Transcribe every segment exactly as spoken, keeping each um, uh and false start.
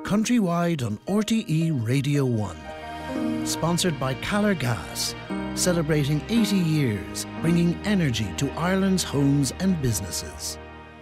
countrywide on R T E Radio one. Sponsored by Calor Gas, celebrating eighty years, bringing energy to Ireland's homes and businesses.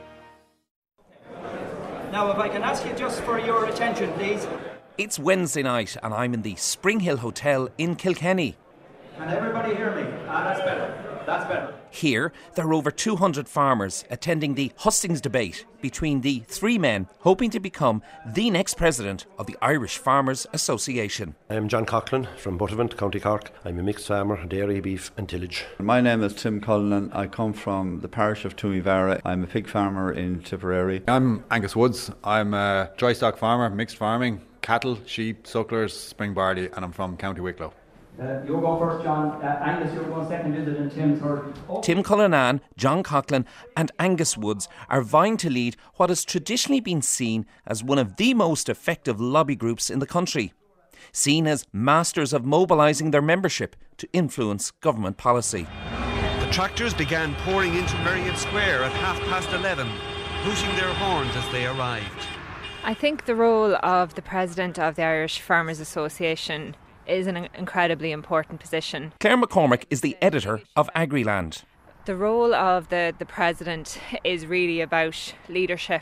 Now, if I can ask you just for your attention, please. It's Wednesday night and I'm in the Spring Hill Hotel in Kilkenny. Can everybody hear me? Ah, that's better. That's better. Here, there are over two hundred farmers attending the hustings debate between the three men hoping to become the next president of the Irish Farmers Association. I'm John Coughlin from Buttevant, County Cork. I'm a mixed farmer, dairy, beef and tillage. My name is Tim Cullinan. I come from the parish of Toomevara. I'm a pig farmer in Tipperary. I'm Angus Woods. I'm a dry stock farmer, mixed farming, cattle, sheep, sucklers, spring barley, and I'm from County Wicklow. Uh, you'll go first, John. Uh, Angus, you're going second visit, and Tim third. Oh. Tim Cullinan, John Coughlin and Angus Woods are vying to lead what has traditionally been seen as one of the most effective lobby groups in the country, seen as masters of mobilising their membership to influence government policy. The tractors began pouring into Merrion Square at half past eleven, hooting their horns as they arrived. I think the role of the President of the Irish Farmers Association is an incredibly important position. Claire McCormick is the editor of Agriland. The role of the, the President is really about leadership,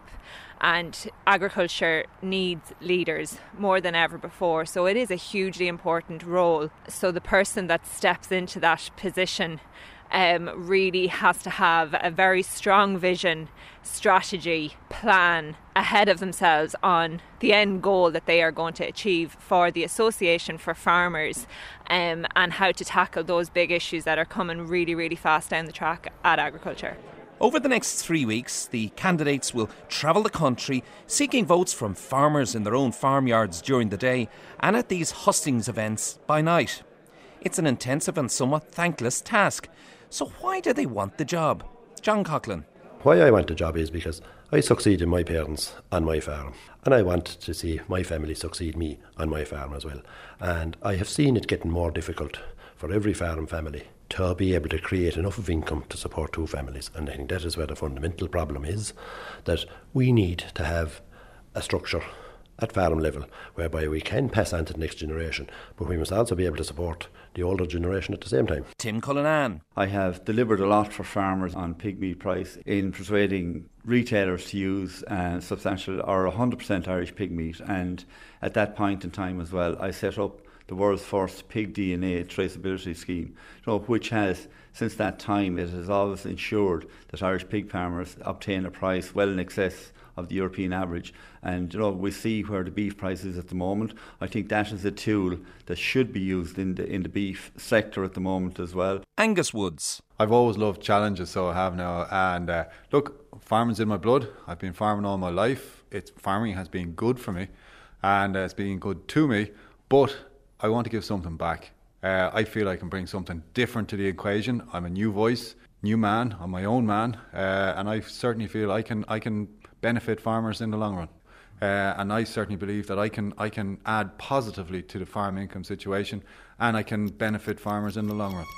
and agriculture needs leaders more than ever before. So it is a hugely important role. So the person that steps into that position um, really has to have a very strong vision, strategy, plan ahead of themselves on the end goal that they are going to achieve for the Association for Farmers, um, and how to tackle those big issues that are coming really, really fast down the track at agriculture. Over the next three weeks, the candidates will travel the country seeking votes from farmers in their own farmyards during the day and at these hustings events by night. It's an intensive and somewhat thankless task. So why do they want the job? John Coughlin. Why I want the job is because I succeeded my parents on my farm, and I want to see my family succeed me on my farm as well. And I have seen it getting more difficult for every farm family to be able to create enough of income to support two families. And I think that is where the fundamental problem is, that we need to have a structure at farm level whereby we can pass on to the next generation, but we must also be able to support the older generation at the same time. Tim Cullinan. I have delivered a lot for farmers on pig meat price in persuading retailers to use uh, substantial or one hundred percent Irish pig meat, and at that point in time as well I set up the world's first pig D N A traceability scheme, you know, which has, since that time, it has always ensured that Irish pig farmers obtain a price well in excess of the European average. And you know, we see where the beef price is at the moment. I think that is a tool that should be used in the in the beef sector at the moment as well. Angus Woods. I've always loved challenges, so I have now. And uh, look, farming's in my blood. I've been farming all my life. It's farming has been good for me, and uh, it's been good to me. But I want to give something back. Uh, I feel I can bring something different to the equation. I'm a new voice, new man. I'm my own man, uh, and I certainly feel I can I can benefit farmers in the long run. Uh, and I certainly believe that I can I can add positively to the farm income situation, and I can benefit farmers in the long run.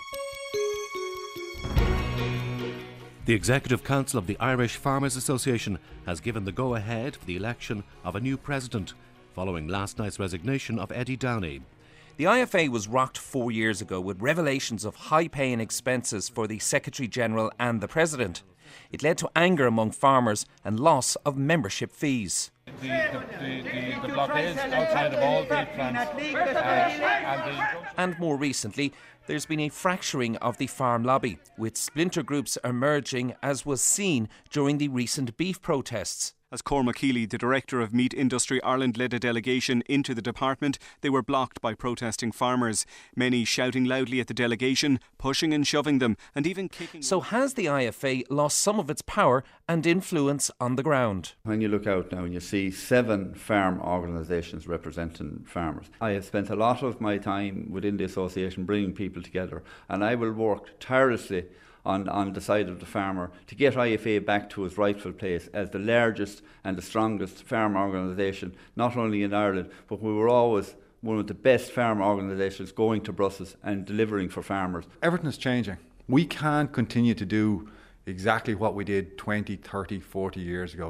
The Executive Council of the Irish Farmers Association has given the go-ahead for the election of a new president, following last night's resignation of Eddie Downey. The I F A was rocked four years ago with revelations of high pay and expenses for the Secretary-General and the President. It led to anger among farmers and loss of membership fees. The, the, the, the, the blockades outside of all beef plants. Uh, and, and more recently, there's been a fracturing of the farm lobby, with splinter groups emerging, as was seen during the recent beef protests. As Cormac Healy, the Director of Meat Industry Ireland, led a delegation into the department, they were blocked by protesting farmers, many shouting loudly at the delegation, pushing and shoving them, and even kicking. So has the I F A lost some of its power and influence on the ground? When you look out now and you see seven farm organisations representing farmers, I have spent a lot of my time within the association bringing people together, and I will work tirelessly on, on the side of the farmer to get I F A back to its rightful place as the largest and the strongest farm organisation, not only in Ireland, but we were always one of the best farm organisations going to Brussels and delivering for farmers. Everything is changing. We can't continue to do exactly what we did twenty, thirty, forty years ago.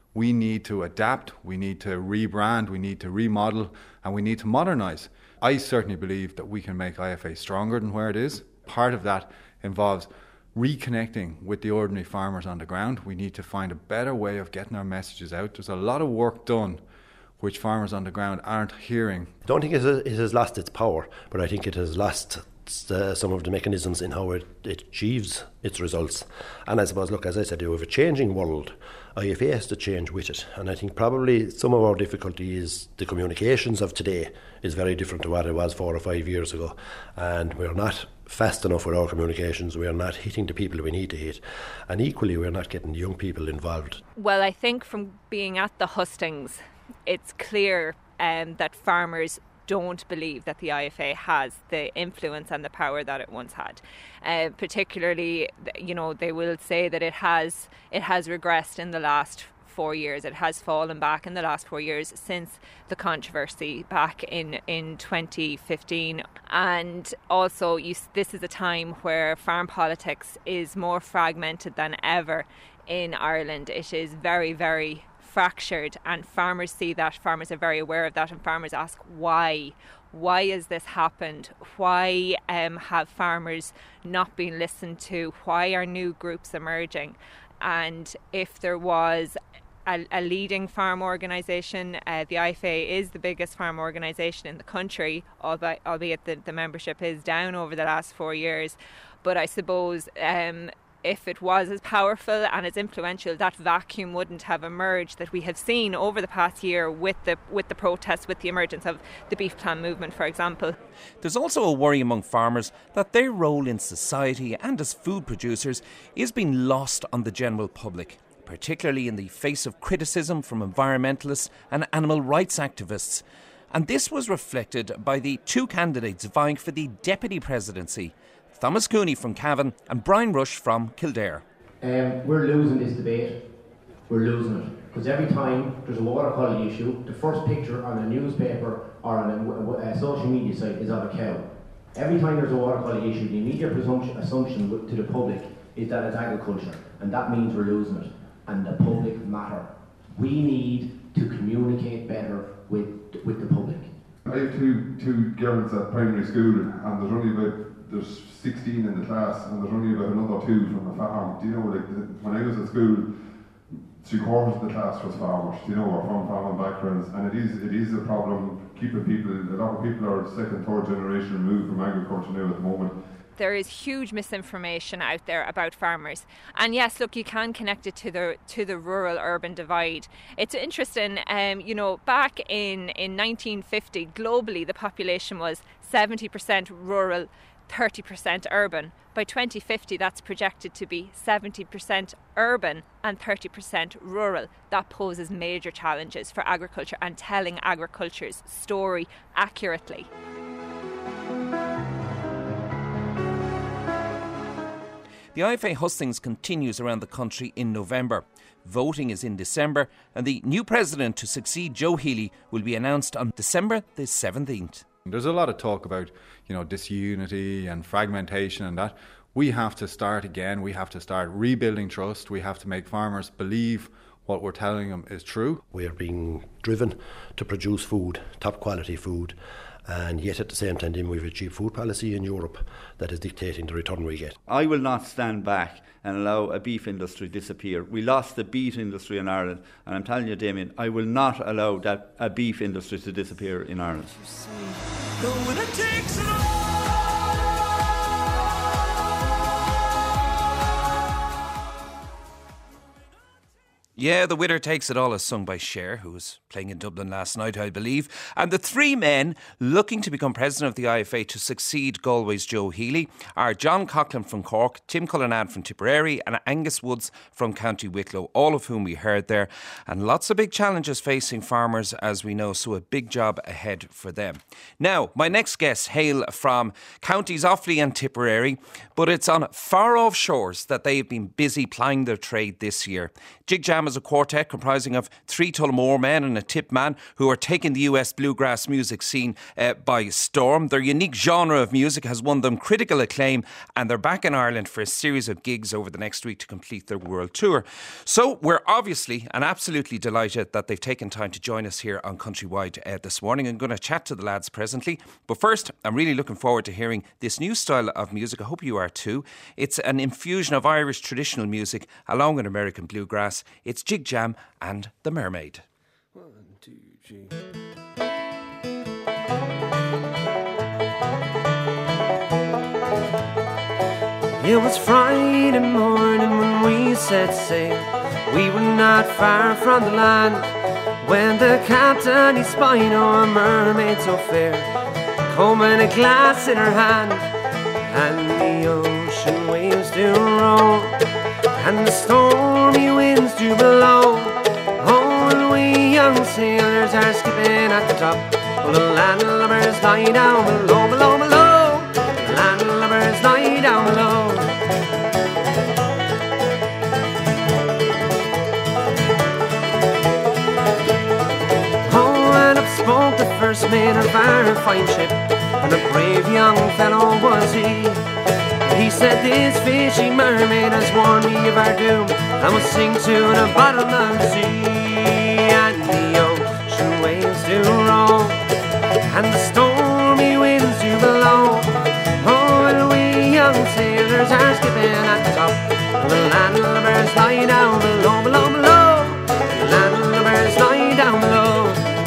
We need to adapt, we need to rebrand, we need to remodel, and we need to modernise. I certainly believe that we can make I F A stronger than where it is. Part of that involves reconnecting with the ordinary farmers on the ground. We need to find a better way of getting our messages out. There's a lot of work done which farmers on the ground aren't hearing. I don't think it has, it has lost its power, but I think it has lost uh, some of the mechanisms in how it, it achieves its results. And I suppose, look, as I said, we have a changing world. I F A has to change with it. And I think probably some of our difficulty is the communications of today is very different to what it was four or five years ago. And we're not fast enough with our communications. We are not hitting the people we need to hit. And equally, we're not getting young people involved. Well, I think from being at the hustings, it's clear um, that farmers don't believe that the I F A has the influence and the power that it once had. Uh, particularly, you know, they will say that it has it has regressed in the last four years. It has fallen back in the last four years since the controversy back in, in twenty fifteen. And also, you, this is a time where farm politics is more fragmented than ever in Ireland. It is very, very fractured, and farmers see that, farmers are very aware of that, and farmers ask why. Why has this happened? Why um, have farmers not been listened to? Why are new groups emerging? And if there was a, a leading farm organisation, uh, the I F A is the biggest farm organisation in the country, albeit, albeit the, the membership is down over the last four years. But I suppose um, if it was as powerful and as influential, that vacuum wouldn't have emerged that we have seen over the past year with the with the protests, with the emergence of the beef plan movement, for example. There's also a worry among farmers that their role in society and as food producers is being lost on the general public, particularly in the face of criticism from environmentalists and animal rights activists. And this was reflected by the two candidates vying for the deputy presidency, Thomas Cooney from Cavan and Brian Rush from Kildare. Um, we're losing this debate. We're losing it. Because every time there's a water quality issue, the first picture on a newspaper or on a, a social media site is of a cow. Every time there's a water quality issue, the immediate presumption, assumption to the public is that it's agriculture. And that means we're losing it. And the public matter. We need to communicate better with, with the public. I have two, two girls at primary school, and there's only about there's sixteen in the class, and there's only about another two from the farm. Do you know, like, when I was at school, three quarters of the class was farmers, you know, or from farming backgrounds, and it is it is a problem keeping people. A lot of people are second, third generation removed from agriculture now at the moment. There is huge misinformation out there about farmers, and yes, look, you can connect it to the to the rural-urban divide. It's interesting, um, you know, back in in nineteen fifty, globally, the population was seventy percent rural, thirty percent urban. By twenty fifty, that's projected to be seventy percent urban and thirty percent rural. That poses major challenges for agriculture and telling agriculture's story accurately. The I F A hustings continues around the country in November. Voting is in December, and the new president to succeed Joe Healy will be announced on December the seventeenth. There's a lot of talk about, you know, disunity and fragmentation and that. We have to start again. We have to start rebuilding trust. We have to make farmers believe what we're telling them is true. We are being driven to produce food, top quality food, and yet at the same time we have a cheap food policy in Europe that is dictating the return we get. I will not stand back and allow a beef industry disappear. We lost the beef industry in Ireland, and I'm telling you, Damien, I will not allow that a beef industry to disappear in Ireland. Yeah, The Winner Takes It All is sung by Cher, who was playing in Dublin last night, I believe. And the three men looking to become president of the I F A to succeed Galway's Joe Healy are John Coughlin from Cork, Tim Cullinane from Tipperary and Angus Woods from County Wicklow, all of whom we heard there. And lots of big challenges facing farmers, as we know, so a big job ahead for them. Now, my next guests hail from counties Offaly and Tipperary, but it's on far off shores that they've been busy plying their trade this year. Jig Jam is a quartet comprising of three Tullamore men and a tip man who are taking the U S bluegrass music scene uh, by storm. Their unique genre of music has won them critical acclaim, and they're back in Ireland for a series of gigs over the next week to complete their world tour. So we're obviously and absolutely delighted that they've taken time to join us here on Countrywide uh, this morning. I'm going to chat to the lads presently, but first I'm really looking forward to hearing this new style of music. I hope you are too. It's an infusion of Irish traditional music along with American bluegrass. It's Jig Jam and The Mermaid. One, two, three. It was Friday morning when we set sail. We were not far from the land when the captain he spied a mermaid so fair, combing a glass in her hand, and the ocean waves do roll, and the stormy winds do blow. Oh, and we young sailors are skipping at the top, while the landlubbers lie down below, below, below. The landlubbers lie down below. Oh, and up spoke the first mate of our fine ship, and a brave young fellow was he. He said this fishy mermaid has warned me of our doom, and will sink to the bottom of the sea. And the ocean waves do roll, and the stormy winds do blow. Oh, and we young sailors are skipping at the top, the landlubbers lie down below, below, below. The landlubbers lie down below.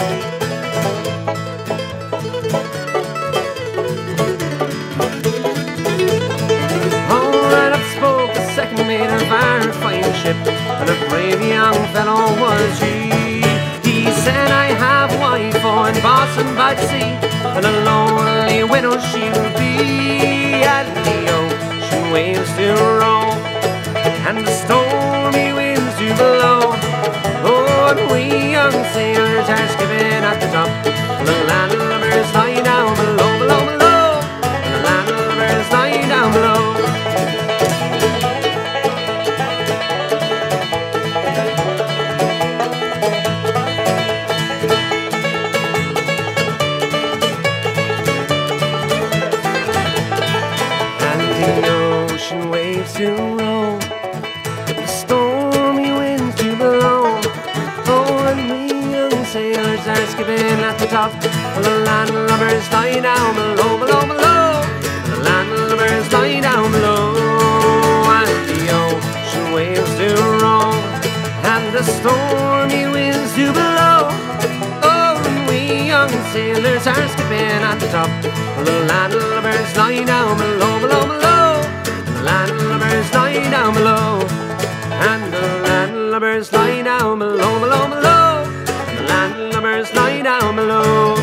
Mate of our fine ship, and a brave young fellow was he. He said, I have a wife on Boston by the sea, and a lonely widow she'll be. And the ocean waves do roll, and the stormy winds do blow. Oh, and we young sailors are skipping at the top, and the landlubbers lie down below, below, below. And the landlubbers lie down below. To roll, the stormy winds do blow. Oh, and we young sailors are skipping at the top, while the landlubbers lie down below, below, below. The landlubbers lie down below, and the ocean waves do roll, and the stormy winds do blow. Oh, and we young sailors are skipping at the top, while the landlubbers lie down below, below, below. Landlubbers lie down below, and the landlubbers lie down below, below, below. And the landlubbers lie down below.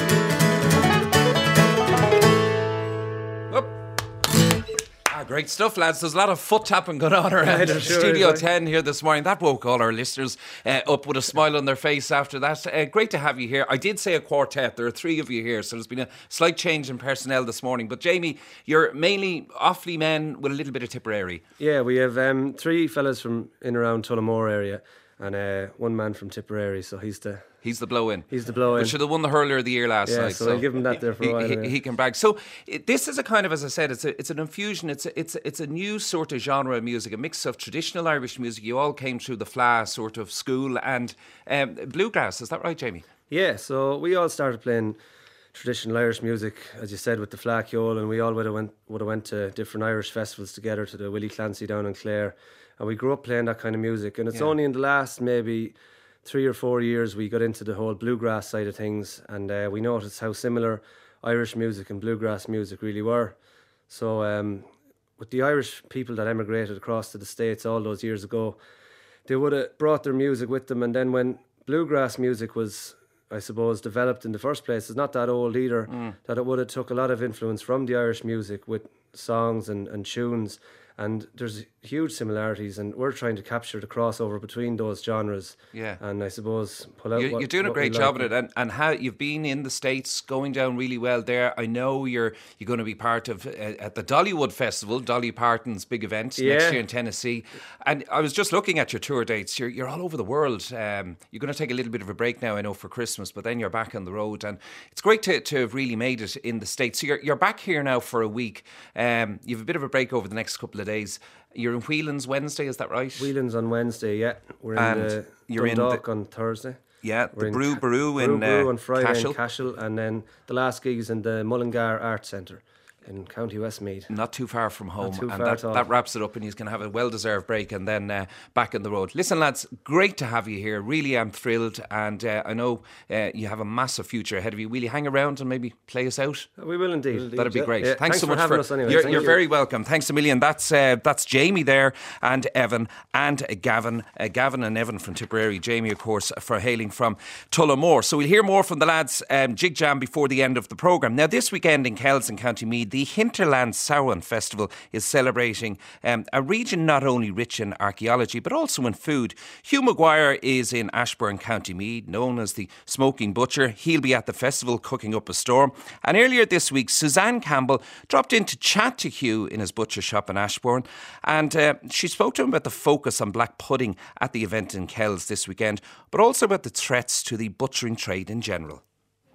Ah, great stuff, lads. There's a lot of foot tapping going on around sure Studio is, ten here this morning. That woke all our listeners uh, up with a smile on their face after that. Uh, great to have you here. I did say a quartet. There are three of you here, so there's been a slight change in personnel this morning. But Jamie, you're mainly Offaly men with a little bit of Tipperary. Yeah, we have um, three fellas from in around Tullamore area, and uh, one man from Tipperary, so he's the... He's the blow-in. He's the blow-in. But should have won the hurler of the year last yeah, night. Yeah, so, so I'll give him that there for he, a while. He, yeah. he can brag. So it, this is a kind of, as I said, it's a, it's an infusion. It's a, it's a, it's a new sort of genre of music, a mix of traditional Irish music. You all came through the F L A sort of school and um, bluegrass. Is that right, Jamie? Yeah, so we all started playing traditional Irish music, as you said, with the Flacchiole, and we all would have went would have went to different Irish festivals together, to the Willie Clancy down in Clare, and we grew up playing that kind of music. And it's yeah. only in the last maybe three or four years we got into the whole bluegrass side of things, and uh, we noticed how similar Irish music and bluegrass music really were. So um, with the Irish people that emigrated across to the States all those years ago, they would have brought their music with them, and then when bluegrass music was, I suppose, developed in the first place, it's not that old either, mm. that it would have took a lot of influence from the Irish music with songs and, and tunes. And there's huge similarities, and we're trying to capture the crossover between those genres. Yeah. And I suppose pull out You're, what, you're doing a what great we job like. at it, and, and how you've been in the States, going down really well there. I know you're you're going to be part of uh, at the Dollywood Festival, Dolly Parton's big event Yeah. next year in Tennessee. And I was just looking at your tour dates. You're you're all over the world. Um, you're going to take a little bit of a break now, I know, for Christmas, but then you're back on the road, and it's great to, to have really made it in the States. So you're you're back here now for a week. Um, you have a bit of a break over the next couple of days. You're in Whelan's Wednesday, is that right? Whelan's on Wednesday, yeah. We're in And uh, you're in Dundalk the- on Thursday. Yeah, We're the in Brew Ca- Brew in Brew uh, on Friday Cashel. in Cashel, and then the last gig is in the Mullingar Arts Centre in County Westmeath. Not too far from home. Not too and far that, at all. that wraps it up, and he's going to have a well-deserved break and then uh, back on the road. Listen, lads, great to have you here. Really am thrilled, and uh, I know uh, you have a massive future ahead of you. Will you hang around and maybe play us out? We will indeed. That'd be yeah. great. Yeah. Thanks, Thanks so for much having for us anyway. You're, Thank you're you. very welcome. Thanks a million. That's uh, that's Jamie there, and Evan, and uh, Gavin. Uh, Gavin and Evan from Tipperary. Jamie, of course, for hailing from Tullamore. So we'll hear more from the lads um, Jig Jam before the end of the programme. Now, this weekend in Kells in County Meath, the Hinterland Samhain Festival is celebrating um, a region not only rich in archaeology but also in food. Hugh Maguire is in Ashbourne, County Meath, known as the Smoking Butcher. He'll be at the festival cooking up a storm. And earlier this week, Suzanne Campbell dropped in to chat to Hugh in his butcher shop in Ashbourne, and uh, she spoke to him about the focus on black pudding at the event in Kells this weekend, but also about the threats to the butchering trade in general.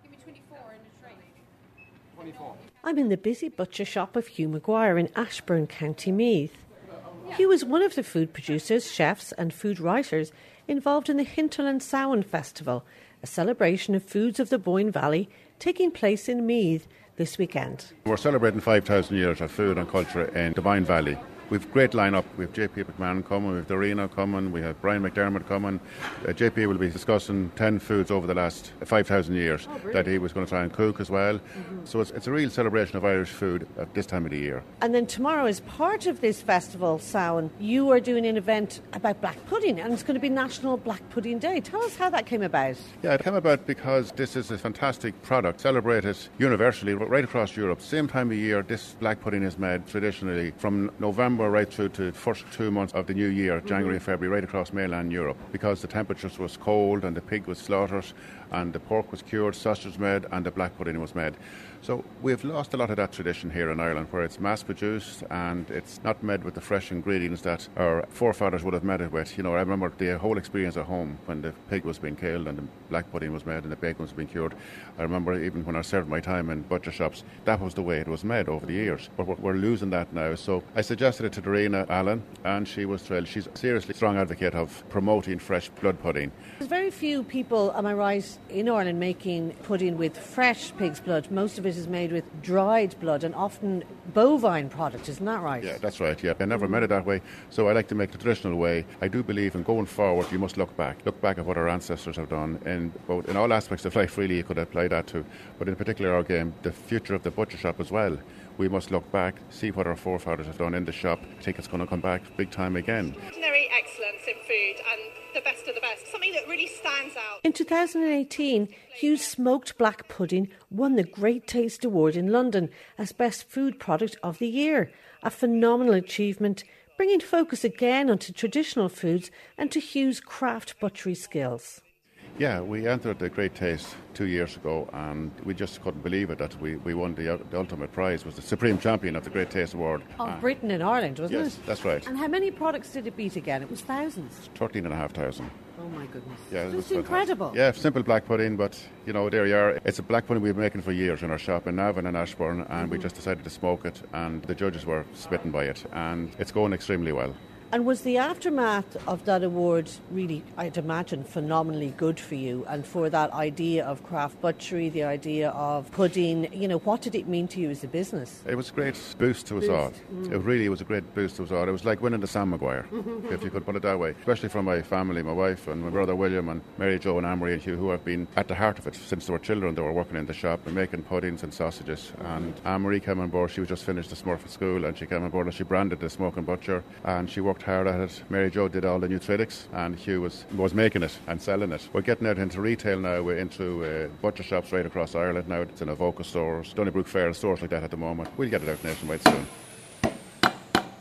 I'm in the busy butcher shop of Hugh Maguire in Ashbourne, County Meath. Hugh is one of the food producers, chefs and food writers involved in the Hinterland Samhain Festival, a celebration of foods of the Boyne Valley taking place in Meath this weekend. We're celebrating five thousand years of food and culture in the Boyne Valley. We've a great lineup. We have J P McMahon coming, we have Dorina coming, we have Brian McDermott coming. Uh, J P will be discussing ten foods over the last five thousand years oh, that he was going to try and cook as well. Mm-hmm. So it's, it's a real celebration of Irish food at this time of the year. And then tomorrow, as part of this festival, Samhain, you are doing an event about black pudding, and it's going to be National Black Pudding Day. Tell us how that came about. Yeah, it came about because this is a fantastic product, celebrated universally right across Europe. Same time of year, this black pudding is made traditionally from November right through to the first two months of the new year, January, mm-hmm. February, right across mainland Europe, because the temperatures was cold and the pig was slaughtered and the pork was cured, sausage was made and the black pudding was made. So we've lost a lot of that tradition here in Ireland, where it's mass produced and it's not made with the fresh ingredients that our forefathers would have made it with. You know, I remember the whole experience at home when the pig was being killed and the black pudding was made and the bacon was being cured. I remember even when I served my time in butcher shops, that was the way it was made over the years. But we're, we're losing that now. So I suggested it to Dorina Allen and she was thrilled. She's a seriously strong advocate of promoting fresh blood pudding. There's very few people, am I right, in Ireland making pudding with fresh pig's blood. Most of it is made with dried blood and often bovine product, isn't that right? Yeah, that's right, yeah. I never made it that way, so I like to make the traditional way. I do believe in going forward, you must look back. Look back at what our ancestors have done, and both in all aspects of life, really, you could apply that to. But in particular, our game, the future of the butcher shop as well. We must look back, see what our forefathers have done in the shop. I think it's going to come back big time again. Ordinary excellence in food and the best of the best. Something that really stands out. In two thousand eighteen, Hugh's Smoked Black Pudding won the Great Taste Award in London as Best Food Product of the Year. A phenomenal achievement, bringing focus again onto traditional foods and to Hugh's craft butchery skills. Yeah, we entered the Great Taste two years ago and we just couldn't believe it that we, we won the, the ultimate prize, was the Supreme Champion of the Great Taste Award. Of uh, Britain and Ireland, wasn't yes, it? Yes, that's right. And how many products did it beat again? It was thousands. Thirteen and a half thousand. Oh my goodness. Yeah, it That's was incredible. Yeah, simple black pudding, but you know, there you are. It's a black pudding we've been making for years in our shop in Navan and Ashbourne, and mm-hmm. we just decided to smoke it, and the judges were smitten by it, and it's going extremely well. And was the aftermath of that award really, I'd imagine, phenomenally good for you, and for that idea of craft butchery, the idea of pudding, you know, what did it mean to you as a business? It was a great boost to us Boost. all. Mm. It really was a great boost to us all. It was like winning the Sam Maguire, if you could put it that way. Especially from my family, my wife and my brother William and Mary Jo and Anne-Marie and Hugh, who have been at the heart of it since they were children. They were working in the shop and making puddings and sausages. And Anne-Marie came on board. She was just finished the Smurfit school, and she came on board and she branded the Smoking Butcher, and she worked hard at it. Mary Jo did all the nutritics, and Hugh was was making it and selling it. We're getting out into retail now. We're into uh, butcher shops right across Ireland now. It's in Avoca stores, Donnybrook Fair, stores like that at the moment. We'll get it out nationwide soon. Since the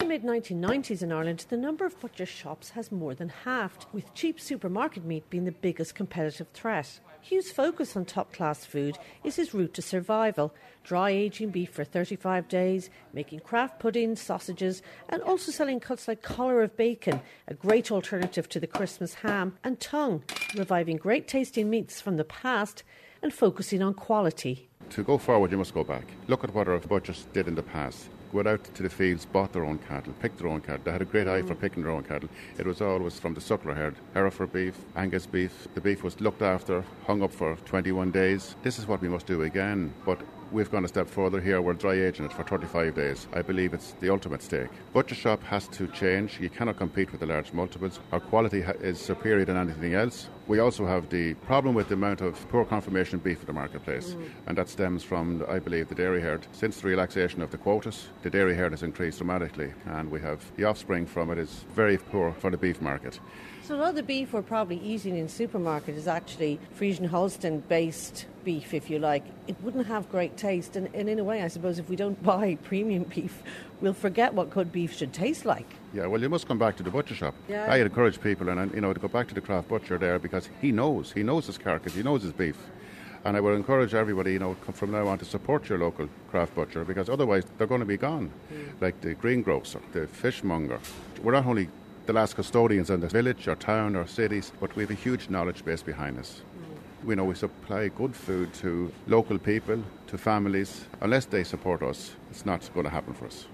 mid nineteen nineties in Ireland, the number of butcher shops has more than halved, with cheap supermarket meat being the biggest competitive threat. Hugh's focus on top-class food is his route to survival, dry aging beef for thirty-five days, making craft puddings, sausages, and also selling cuts like collar of bacon, a great alternative to the Christmas ham, and tongue, reviving great tasting meats from the past and focusing on quality. To go forward, you must go back. Look at what our butchers did in the past. Go out to the fields, bought their own cattle, picked their own cattle. They had a great eye for picking their own cattle. It was always from the suckler herd. Hereford beef, Angus beef. The beef was looked after, hung up for twenty-one days. This is what we must do again. But we've gone a step further here. We're dry aging it for thirty-five days. I believe it's the ultimate stake. Butcher shop has to change. You cannot compete with the large multiples. Our quality ha- is superior than anything else. We also have the problem with the amount of poor conformation beef in the marketplace, mm. and that stems from, I believe, the dairy herd. Since the relaxation of the quotas, the dairy herd has increased dramatically, and we have the offspring from it is very poor for the beef market. So a lot of the beef we're probably eating in supermarket is actually Friesian Holstein based beef, if you like. It wouldn't have great taste, and, and in a way, I suppose, if we don't buy premium beef, we'll forget what good beef should taste like. Yeah, well, you must come back to the butcher shop. Yeah. I encourage people, and you know, to go back to the craft butcher there, because he knows, he knows his carcass, he knows his beef. And I would encourage everybody, you know, from now on to support your local craft butcher, because otherwise they're going to be gone. Mm. Like the greengrocer, the fishmonger. We're not only the last custodians in the village or town or cities, but we have a huge knowledge base behind us. Mm. We know we supply good food to local people, to families. Unless they support us, it's not going to happen for us.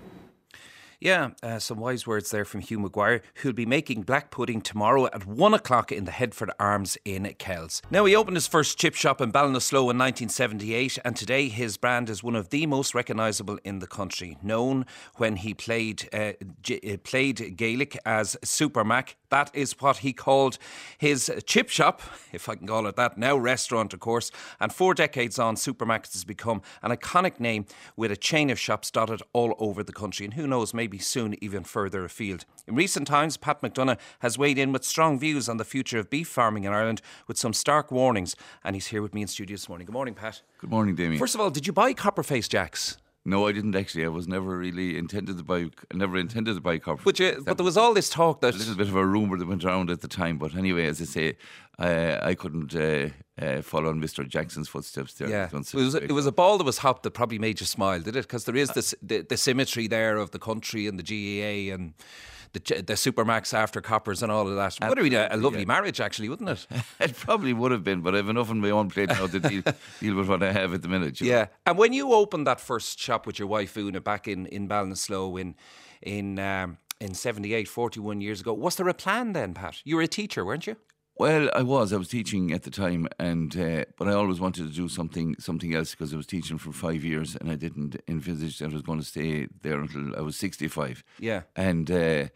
Yeah, uh, some wise words there from Hugh Maguire, who'll be making black pudding tomorrow at one o'clock in the Headford Arms in Kells. Now, he opened his first chip shop in Ballinasloe in nineteen seventy-eight, and today his brand is one of the most recognisable in the country. Known when he played uh, G- played Gaelic as Super Mac, that is what he called his chip shop, if I can call it that, now restaurant, of course. And four decades on, Super Mac has become an iconic name with a chain of shops dotted all over the country, and who knows, maybe soon even further afield. In recent times, Pat McDonagh has weighed in with strong views on the future of beef farming in Ireland with some stark warnings, and he's here with me in studio this morning. Good morning, Pat. Good morning, Damien. First of all, did you buy Copperface Jacks? No, I didn't actually. I was never really intended to buy. I never intended to buy Copperface. But, you, but there was all this talk that a little bit of a rumour that went around at the time. But anyway, as I say, I, I couldn't uh, uh, follow in Mister Jackson's footsteps there. Yeah, it was it was a ball that was hopped that probably made you smile, did it? Because there is this the, the symmetry there of the country and the G A A and the the Supermax after Coppers and all of that. Would have been a, a lovely yeah. marriage, actually, wouldn't it? It probably would have been, but I have enough on my own plate now to deal, deal with what I have at the minute. You yeah, know? And when you opened that first shop with your wife Una back in in Ballinasloe in in um, in seventy-eight, forty-one years ago, was there a plan then, Pat? You were a teacher, weren't you? Well, I was. I was teaching at the time, and uh, but I always wanted to do something something else because I was teaching for five years, and I didn't envisage that I was going to stay there until I was sixty-five. Yeah, and uh,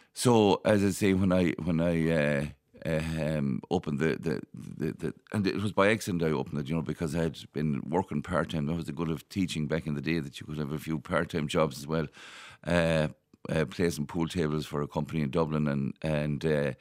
so as I say, when I when I uh, uh, um, opened the the, the the and it was by accident I opened it, you know, because I had been working part time. That was the good of teaching back in the day, that you could have a few part time jobs as well. Uh, uh, play some pool tables for a company in Dublin, and and. Uh,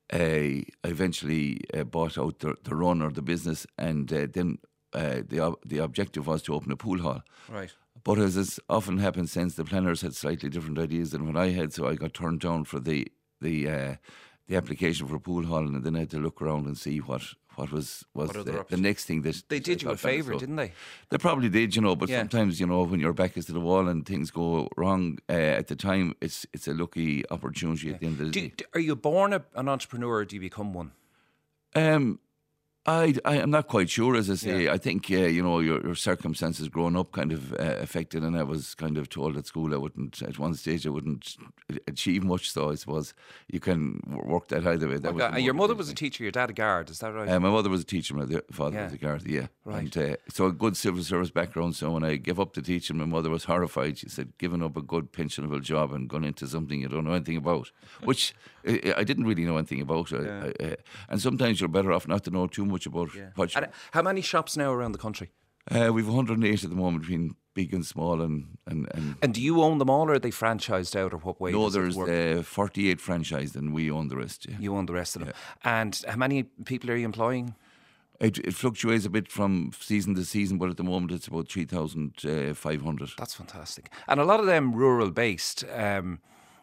Uh, I eventually uh, bought out the, the run or the business, and uh, then uh, the ob- the objective was to open a pool hall. Right. But as has often happened since, the planners had slightly different ideas than what I had, so I got turned down for the the uh, the application for a pool hall, and then I had to look around and see what. What was, was what the, the next thing that... They did you a favour, so. didn't they? They probably did, you know, but yeah. sometimes, you know, when your back is to the wall and things go wrong, uh, at the time, it's it's a lucky opportunity yeah. at the end of the do, day. Do, are you born a, an entrepreneur, or do you become one? Um, I, I am not quite sure, as I say. Yeah. I think, uh, you know, your, your circumstances growing up kind of uh, affected, and I was kind of told at school I wouldn't, at one stage, I wouldn't achieve much, so I suppose you can work that either way. That okay. was And your mother was a teacher, your dad a guard, is that right? Uh, my mother was a teacher, my father yeah. was a guard, yeah. Right. And, uh, so a good civil service background, so when I gave up the teaching, my mother was horrified. She said, giving up a good pensionable job and going into something you don't know anything about, which I, I didn't really know anything about. Yeah. I, I, and sometimes you're better off not to know too much about yeah. what and how many shops now around the country? Uh, we've one hundred eight at the moment, between big and small. And, and, and, and do you own them all, or are they franchised out, or what way? No, there's uh, forty-eight franchised, and we own the rest. Yeah. You own the rest of them. Yeah. And how many people are you employing? It, it fluctuates a bit from season to season, but at the moment it's about three thousand five hundred. That's fantastic. And a lot of them rural based. Um,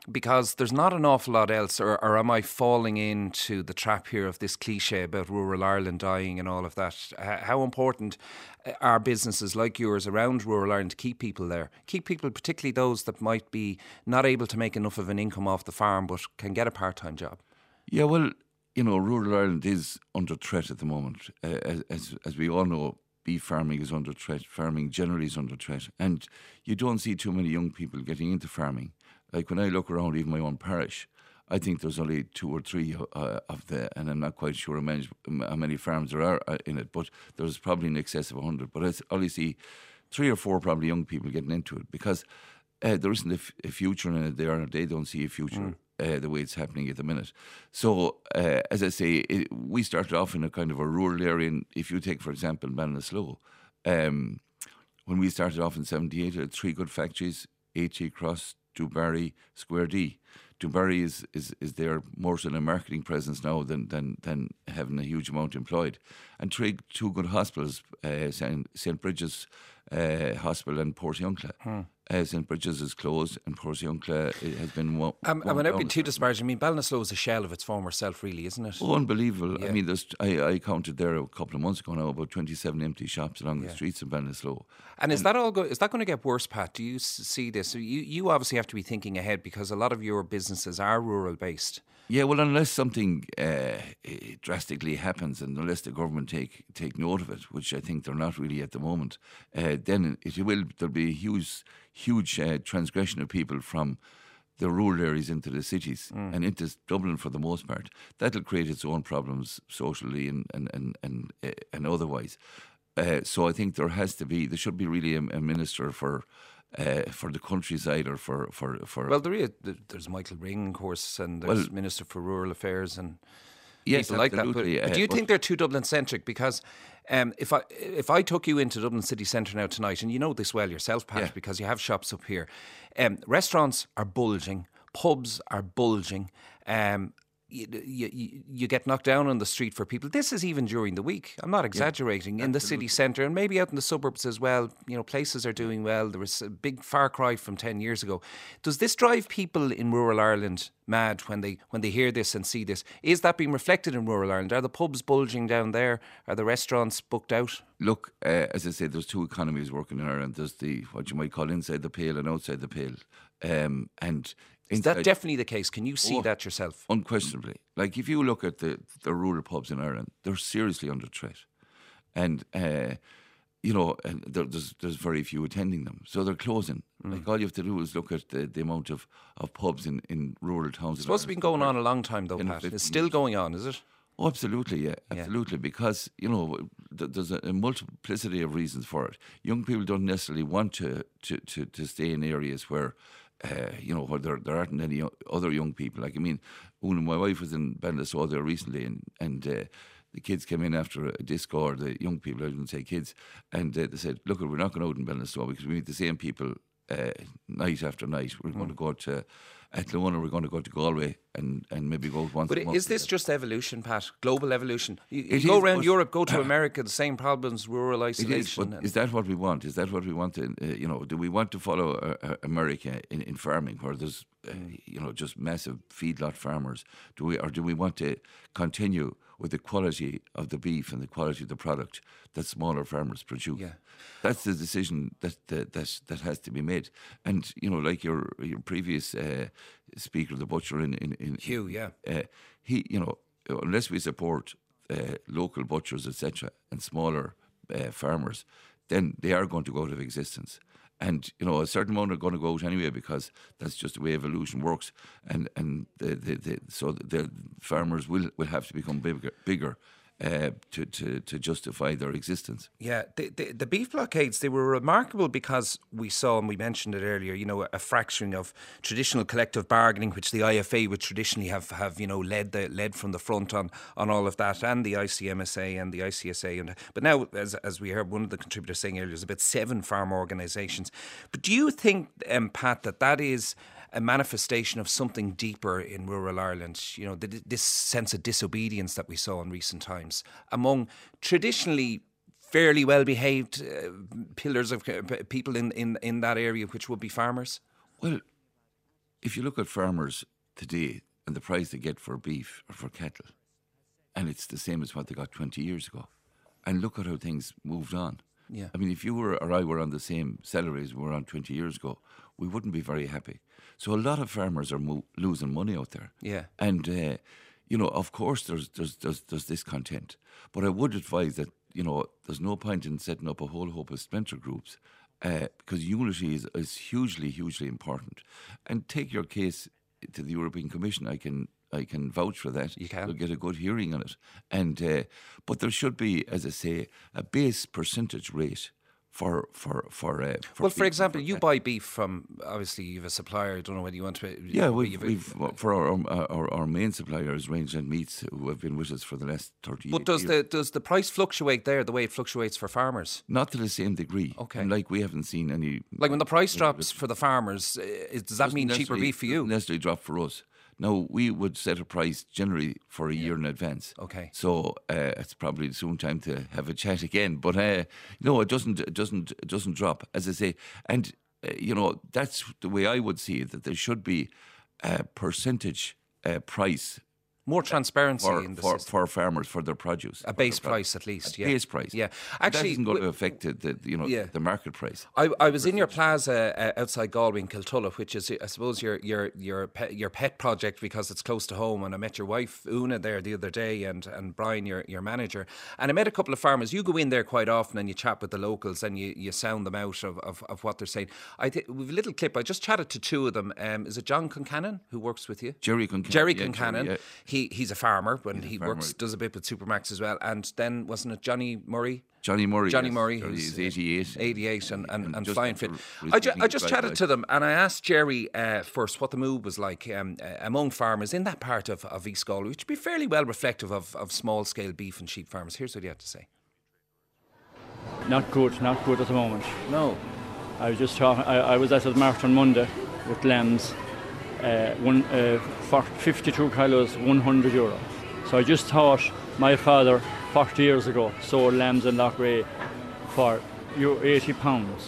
Because there's not an awful lot else, or, or am I falling into the trap here of this cliche about rural Ireland dying and all of that? Uh, how important are businesses like yours around rural Ireland to keep people there? Keep people, particularly those that might be not able to make enough of an income off the farm but can get a part-time job? Yeah, well, you know, rural Ireland is under threat at the moment. Uh, as, as as we all know, beef farming is under threat. Farming generally is under threat. And you don't see too many young people getting into farming. Like when I look around even my own parish, I think there's only two or three uh, of the, and I'm not quite sure how many, how many farms there are in it, but there's probably in excess of one hundred. But I only see three or four probably young people getting into it because uh, there isn't a, f- a future in it there, and they don't see a future. Mm. Uh, the way it's happening at the minute. So, uh, as I say, it, we started off in a kind of a rural area. And if you take, for example, Ballinasloe, um, when we started off in seventy-eight, it had three good factories, H E Cross, Dubarry, Square D. Dubarry is, is, is there more in a marketing presence now than, than, than having a huge amount employed. And three, two good hospitals, uh, Saint Bridget's uh, Hospital and Portiuncula. Hmm. Uh, Saint Bridget's is closed and Portiuncula has been one. Um, I mean, I've been too disparaging. I mean, Ballinasloe is a shell of its former self, really, isn't it? Oh, unbelievable. Yeah. I mean, there's, I, I counted there a couple of months ago now about twenty-seven empty shops along yeah. the streets in Ballinasloe. And is and that all go, is that going to get worse, Pat? Do you see this? You, you obviously have to be thinking ahead because a lot of your businesses are rural based. Yeah, well, unless something uh, drastically happens and unless the government take take note of it, which I think they're not really at the moment, uh, then it will there'll be a huge, huge uh, transgression of people from the rural areas into the cities mm. and into Dublin for the most part. That'll create its own problems socially and and and and, uh, and otherwise. Uh, so I think there has to be, there should be really a, a minister for. Uh, for the countryside or for, for, for... Well, there is, there's Michael Ring, of course, and there's well, Minister for Rural Affairs and yes, people like that. But, uh, but do you think they're too Dublin-centric? Because um, if I if I took you into Dublin city centre now tonight, and you know this well yourself, Pat, yeah. because you have shops up here, um, restaurants are bulging, pubs are bulging, um, You, you, you get knocked down on the street for people. This is even during the week. I'm not exaggerating. Yeah, in the city centre and maybe out in the suburbs as well. You know, places are doing well. There was a big far cry from ten years ago. Does this drive people in rural Ireland mad when they when they hear this and see this? Is that being reflected in rural Ireland? Are the pubs bulging down there? Are the restaurants booked out? Look, uh, as I said, there's two economies working in Ireland. There's the what you might call inside the pale and outside the pale, um, and. Is that definitely the case? Can you see oh, that yourself? Unquestionably. Like, if you look at the, the rural pubs in Ireland, they're seriously under threat. And, uh, you know, and there, there's there's very few attending them. So they're closing. Mm. Like, all you have to do is look at the, the amount of, of pubs in, in rural towns. It's supposed to be going on a long time, though, Pat. It's still going on, is it? Oh, absolutely, yeah, absolutely. Yeah. Because, you know, th- there's a, a multiplicity of reasons for it. Young people don't necessarily want to, to, to, to stay in areas where... Uh, you know, where there, there aren't any other young people. Like, I mean, when my wife was in Ballinasloe there recently, and, and uh, the kids came in after a disco, or the young people, I didn't say kids, and uh, they said, look, we're not going out in Ballinasloe because we meet the same people uh, night after night. We're mm. going to go to Athlone, or we're going to go to Galway and, and maybe go once but a month. Is this just evolution, Pat? Global evolution? You, you go is, around Europe, go to America, the same problems, rural isolation. Is, is that what we want? Is that what we want? To, uh, you know, do we want to follow uh, uh, America in, in farming, where there's uh, you know just massive feedlot farmers? Do we, or do we want to continue with the quality of the beef and the quality of the product that smaller farmers produce? Yeah. That's the decision that that that, that has to be made. And you know, like your your previous uh, speaker, the butcher in in, in Hugh, yeah, uh, he, you know, unless we support uh, local butchers, et cetera, and smaller uh, farmers, then they are going to go out of existence. And you know, a certain amount are going to go out anyway because that's just the way evolution works. And and the, the, the, so the farmers will, will have to become bigger, bigger uh, to, to to justify their existence. Yeah, the, the the beef blockades, they were remarkable because we saw, and we mentioned it earlier, you know, a fracturing of traditional collective bargaining, which the I F A would traditionally have, have you know led the led from the front on, on all of that, and the I C M S A and the I C S A, and but now, as as we heard one of the contributors saying earlier, there's about seven farm organisations. But do you think, um, Pat, that that is a manifestation of something deeper in rural Ireland? You know, the, this sense of disobedience that we saw in recent times among traditionally fairly well-behaved uh, pillars of uh, people in, in, in that area, which would be farmers? Well, if you look at farmers today and the price they get for beef or for cattle, and it's the same as what they got twenty years ago, and look at how things moved on. Yeah. I mean, if you were or I were on the same salaries we were on twenty years ago, we wouldn't be very happy. So a lot of farmers are mo- losing money out there. Yeah. And, uh, you know, of course there's, there's, there's, there's discontent. But I would advise that, you know, there's no point in setting up a whole hope of splinter groups uh, because unity is, is hugely, hugely important. And take your case to the European Commission. I can I can vouch for that. You can. You'll get a good hearing on it. And uh, but there should be, as I say, a base percentage rate for for for. Uh, for well, for beef example, for you cat. buy beef from, obviously you have a supplier. I don't know whether you want to. Yeah, we've, you've- we've for our, our our main suppliers, Rangeland Meats, who have been with us for the last thirty years. But does the does the price fluctuate there the way it fluctuates for farmers? Not to the same degree. Okay. And like we haven't seen any. Like when the price drops for the farmers, uh, is, does that doesn't mean cheaper necessarily- beef for you? doesn't necessarily drop for us. Now, we would set a price generally for a year in advance. Okay. So uh, it's probably soon time to have a chat again. But uh, no, it doesn't. It doesn't. It doesn't drop, as I say. And uh, you know, that's the way I would see it. That there should be a percentage uh, price. More transparency for, in the for, system. for farmers for their produce. A base price at least, A yeah. base price. Yeah. Actually, Actually, that isn't going to w- affect the, the you know Yeah. the market price. I, I was in your plaza uh, outside Galway in Kiltulloch, which is, I suppose, your your your pet, your pet project because it's close to home. And I met your wife Una there the other day, and, and Brian, your your manager. And I met a couple of farmers. You go in there quite often, and you chat with the locals, and you, you sound them out of, of, of what they're saying. I th- we've a little clip. I just chatted to two of them. Um, is it John Concannon who works with you? Jerry Concannon. Jerry yeah, Concannon. Jerry, yeah. He he's a farmer, when He's a he farmer. works does a bit with Supermax as well. And then wasn't it Johnny Murray? Johnny Murray. Johnny yes. Murray, Johnny who's is eighty-eight. eighty-eight and, and, and, just flying fit. after I, ju- receiving I just his chatted black to them and I asked Jerry uh, first what the mood was like um, uh, among farmers in that part of, of East Galway, which would be fairly well reflective of, of small-scale beef and sheep farmers. Here's what he had to say. Not good, not good at the moment. No. I was just talking, I, I was at the market on Monday with lambs, uh, one, uh, for fifty-two kilos, one hundred euro. So I just thought my father, forty years ago, sold lambs in Loughrea for eighty pounds.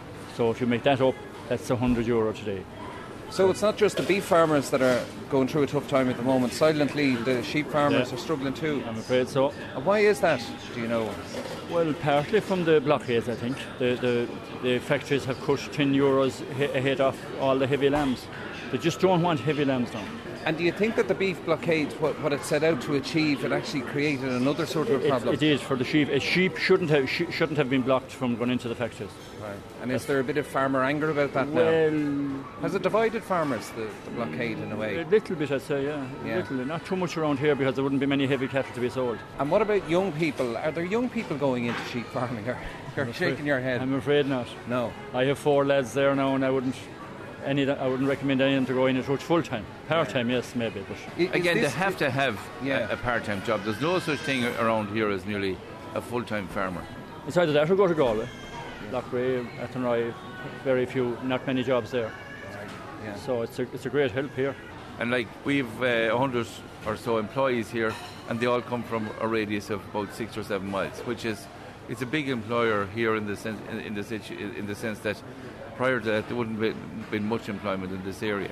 So if you make that up, that's one hundred euro today. So it's not just the beef farmers that are going through a tough time at the moment. Silently, the sheep farmers Yeah. are struggling too. I'm afraid so. And why is that, do you know? Well, partly from the blockades, I think. The the, the factories have cut ten euros he- ahead of all the heavy lambs. They just don't want heavy lambs now. And do you think that the beef blockade, what, what it set out to achieve, it actually created another sort of a It, problem? it is for the sheep. A sheep shouldn't have sh- shouldn't have been blocked from going into the factories. Right. And is there a bit of farmer anger about that Well, now? Has it divided farmers, the, the blockade, in a way? A little bit, I'd say, yeah. Yeah. A little, not too much around here because there wouldn't be many heavy cattle to be sold. And what about young people? Are there young people going into sheep farming? Or you're I'm afraid- shaking your head. I'm afraid not. No. I have four lads there now, and I wouldn't. Any, I wouldn't recommend any of them to go in at full time. Part time, yes, maybe. But Again, they have to have a, a part-time job. There's no such thing around here as nearly a full-time farmer. it's either that or go to Galway, Loughrea, Athenry, very few, not many jobs there. Yeah. So it's a it's a great help here. And like we've uh, a hundred or so employees here, and they all come from a radius of about six or seven miles, which is it's a big employer here in the sense in, in the situ- in the sense that prior to that there wouldn't be been much employment in this area.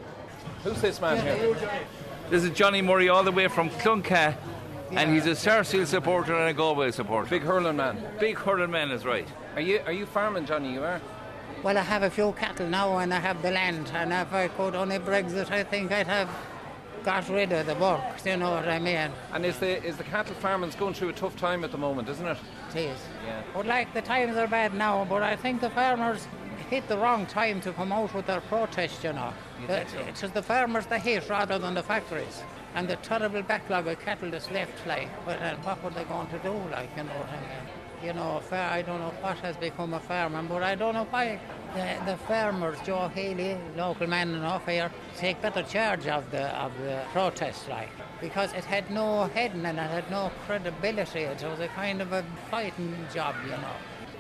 Who's this man here? This is Johnny Murray, all the way from Clonca, and he's a Sarsfield supporter and a Galway supporter. Big hurling man. Big hurling man is right. Are you are you farming, Johnny? You are? Well, I have a few cattle now and I have the land, and if I could only Brexit, I think I'd have got rid of the work, you know what I mean? And is the is the cattle farming's going through a tough time at the moment, isn't it? It is. Yeah. But like, the times are bad now, but I think the farmers hit the wrong time to come out with their protest, you know. You The- think so? It was the farmers that hit rather than the factories. And the terrible backlog of cattle that's left, like, but then what were they going to do, like, you know what I mean? You know, far, I don't know what has become a farmer, but I don't know why the, the farmers, Joe Haley, local man enough here, take better charge of the of the protest, like, because it had no heading and it had no credibility. It was a kind of a fighting job, you know.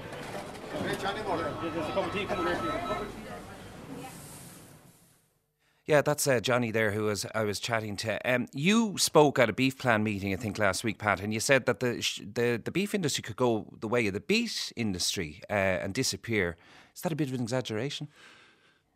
Yeah, that's uh, Johnny there who was I was chatting to. Um, you spoke at a beef plan meeting, I think, last week, Pat, and you said that the sh- the, the beef industry could go the way of the beet industry uh, and disappear. Is that a bit of an exaggeration?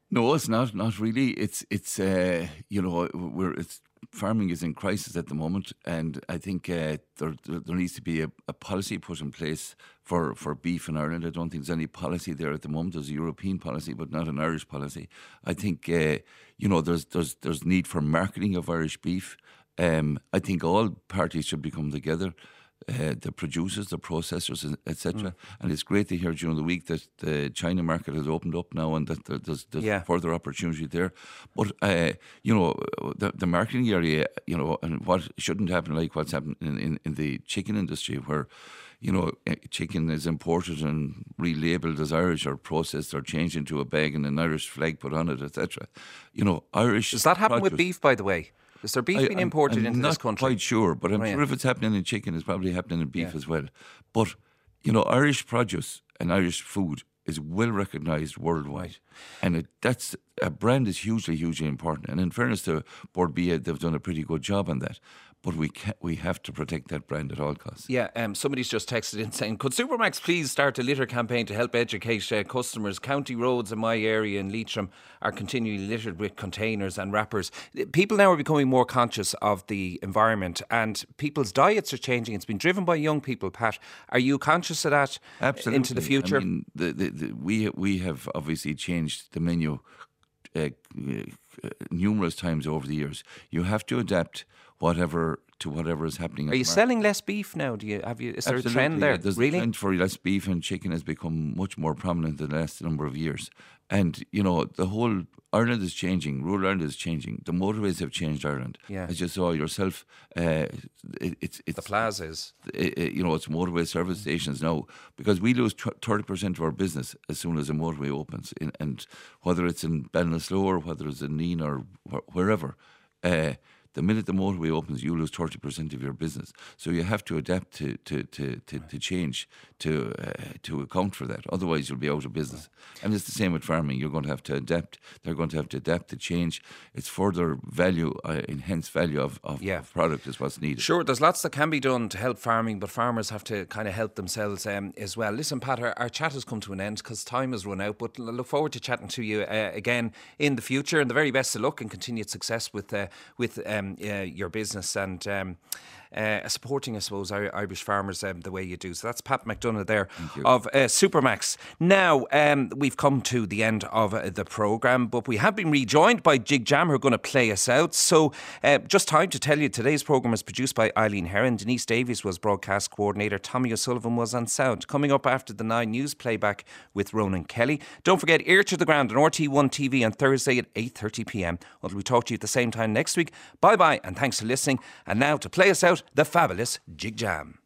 No, it's not. Not really. It's it's uh, you know we're it's farming is in crisis at the moment, and I think uh, there, there there needs to be a, a policy put in place for, for beef in Ireland. I don't think there's any policy there at the moment. There's a European policy, but not an Irish policy. I think uh, you know there's there's there's need for marketing of Irish beef. Um, I think all parties should be coming together. Uh, the producers, the processors, et cetera. Mm. And it's great to hear during the week that the China market has opened up now and that there, there's, there's yeah. further opportunity there. But, uh, you know, the, the marketing area, you know, and what shouldn't happen, like what's happened in, in, in the chicken industry where, you know, chicken is imported and relabeled as Irish or processed or changed into a bag and an Irish flag put on it, et cetera. You know, Irish... Does that happen produce, with beef, by the way? Is there beef I, being imported I'm, I'm into this country? I'm not quite sure, but I'm oh, yeah. sure if it's happening in chicken, it's probably happening in beef yeah. as well. But, you know, Irish produce and Irish food is well recognised worldwide. And it, that's a brand is hugely, hugely important. And in fairness to Bord Bia, they've done a pretty good job on that. But we can, we have to protect that brand at all costs. Yeah, um, somebody's just texted in saying, could Supermax please start a litter campaign to help educate uh, customers? County roads in my area in Leitrim are continually littered with containers and wrappers. People now are becoming more conscious of the environment and people's diets are changing. It's been driven by young people, Pat. Are you conscious of that Absolutely. into the future? I mean, the, the, the, we, we have obviously changed the menu uh, uh, numerous times over the years. You have to adapt whatever to whatever is happening. Are you selling less beef now? Do you have you? Is there Absolutely, a trend there? Yeah. There's really? a trend for less beef, and chicken has become much more prominent in the last number of years. And you know, the whole Ireland is changing. Rural Ireland is changing. The motorways have changed Ireland. Yeah. As you saw yourself, uh, it, it's it's the plazas. It, it, you know, it's motorway service stations now because we lose thirty percent of our business as soon as a motorway opens. In, and whether it's in Ballinasloe or whether it's in Neen or wh- wherever. Uh, The minute the motorway opens, you lose thirty percent of your business. So you have to adapt to to to, to, to change to uh, to account for that. Otherwise, you'll be out of business. And it's the same with farming. You're going to have to adapt. They're going to have to adapt to change. It's further value, uh, enhanced value of, of, yeah. of product is what's needed. Sure, there's lots that can be done to help farming, but farmers have to kind of help themselves um, as well. Listen, Pat, our, our chat has come to an end because time has run out, but I look forward to chatting to you uh, again in the future, and the very best of luck and continued success with uh, with um, uh, your business and um, uh, supporting, I suppose, our Irish farmers um, the way you do. So that's Pat McDonagh there of uh, Supermax. Now, um, we've come to the end of uh, the programme, but we have been rejoined by Jig Jam, who are going to play us out. So uh, just time to tell you, today's programme is produced by Eileen Heron. Denise Davies was broadcast coordinator. Tommy O'Sullivan was on sound. Coming up after the nine news playback with Ronan Kelly. Don't forget, Ear to the Ground on R T one T V on Thursday at eight thirty p.m. Until we talk to you at the same time next week. Bye-bye and thanks for listening. And now to play us out, the fabulous Jig Jam.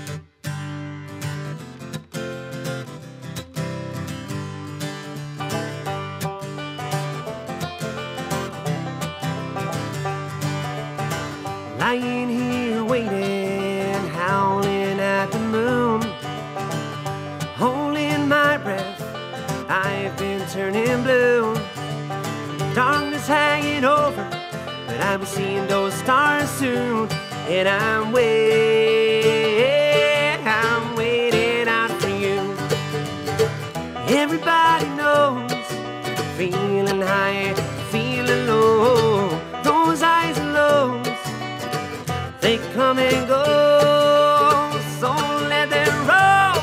Lying here waiting, howling at the moon, holding my breath, I've been turning blue. Darkness hanging over, but I'll be seeing those stars soon. And I'm waiting, I'm waiting out for you. Everybody knows, feeling high, feeling low. Those highs and lows, they come and go, so let them roll.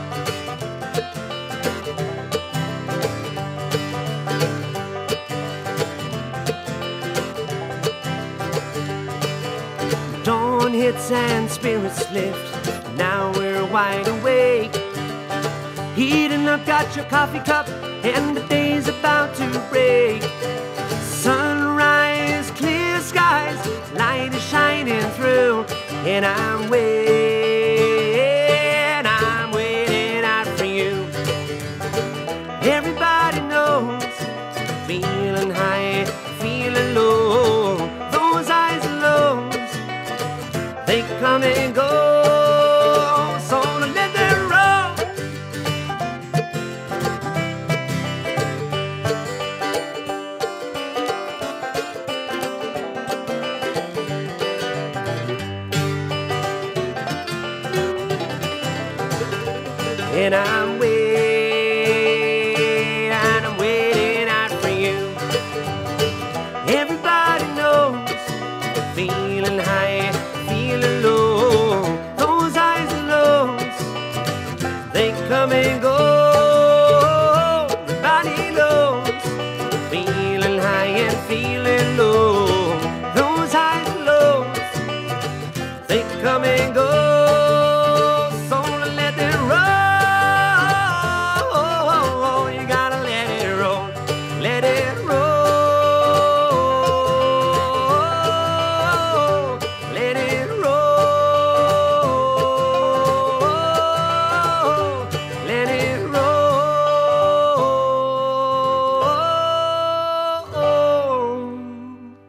Dawn hits and spirits lift, now we're wide awake. Heating up, got your coffee cup, and the day's about to break. Sunrise, clear skies, light is shining through, and I'm waiting, I'm waiting out for you. Everybody knows, feeling high, feeling low. Those highs and lows, they come and go, so to let them roll. And I'm waiting, and I'm waiting out for you. They come and go.